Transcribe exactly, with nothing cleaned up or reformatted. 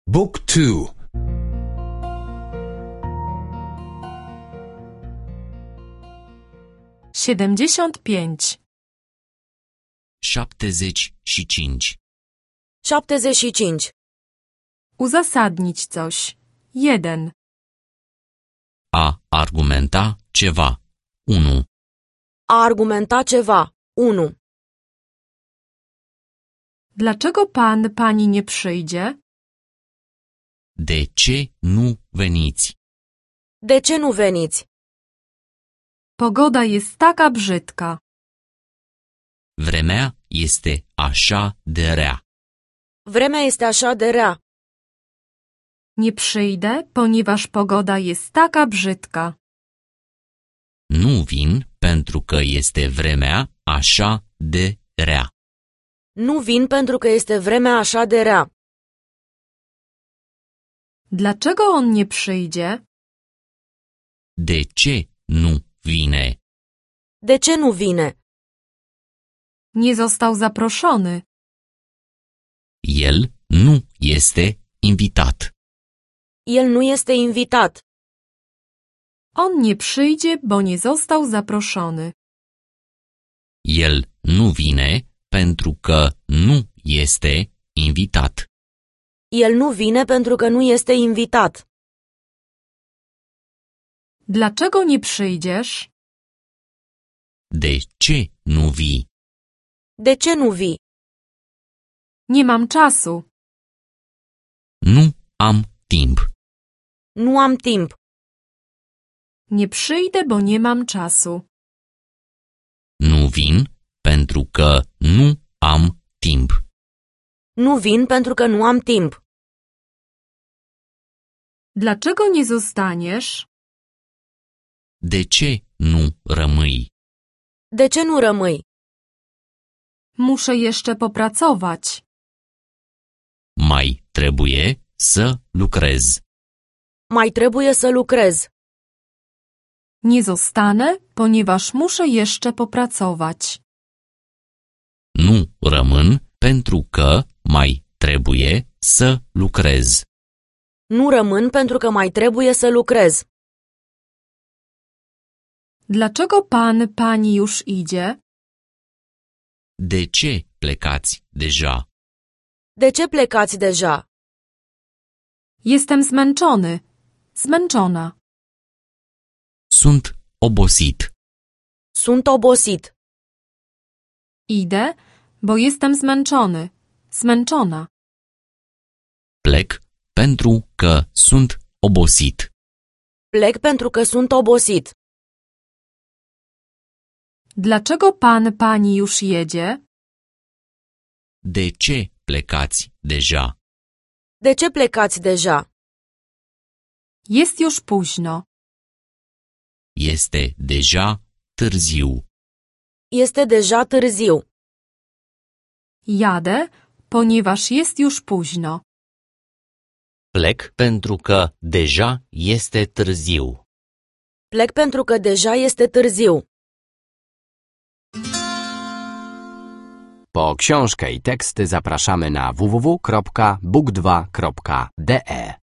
Book two. siedemdziesiąt pięć. șaptezeci și cinci. șaptezeci și cinci. Uzasadnić coś. jeden. A argumenta ceva. unu. A argumenta ceva. unu. Dlaczego pan, pani nie przyjdzie? De ce nu veniți? De ce nu veniți? Pogoda jest taka brzydka. Vremea este așa de rea. Vremea este așa de rea. Nie przyjdę, ponieważ pogoda jest taka brzydka. Nu vin pentru că este vremea așa de rea. Nu vin pentru că este vremea așa de rea. Dlaczego on nie przyjdzie? De ce nu vine? De ce nu vine? Nie został zaproszony. El nu este invitat. El nu este invitat. On nie przyjdzie, bo nie został zaproszony. El nu vine pentru că nu este invitat. El nu vine pentru că nu este invitat. Dlaczego nie przyjdziesz? De ce nu vii? De ce nu vii? Nie mam czasu. Nu am timp. Nu am timp. Nie przyjdę, bo nie mam czasu. Nu vin pentru că nu am timp. Nu vin pentru că nu am timp. Dlaczego nie zostaniesz? De ce nu rămâi? De ce nu rămâi? Muszę jeszcze popracować. Mai trebuie să lucrez. Mai trebuie să lucrez. Nie zostanę, ponieważ muszę jeszcze popracować. Nu rămân pentru că mai trebuie să lucrez. Nu rămân pentru că mai trebuie să lucrez. Dlaczego pan, pani już idzie? De ce plecați deja? De ce plecați deja? Jestem zmęczony. Zmęczona. Sunt obosit. Sunt obosit. Idę, bo jestem zmęczony. Zmęczona. Plec pentru că sunt obosit. Plec pentru că sunt obosit. Dlaczego pan, pani już jedzie? De ce plecați deja? De ce plecați deja? Jest już późno. Este deja târziu. Este deja târziu. Jadę, ponieważ jest już późno. Plec pentru că deja este târziu. Plec pentru că deja este târziu. Po książkę i teksty zapraszamy na w w w kropka book dwa kropka d e.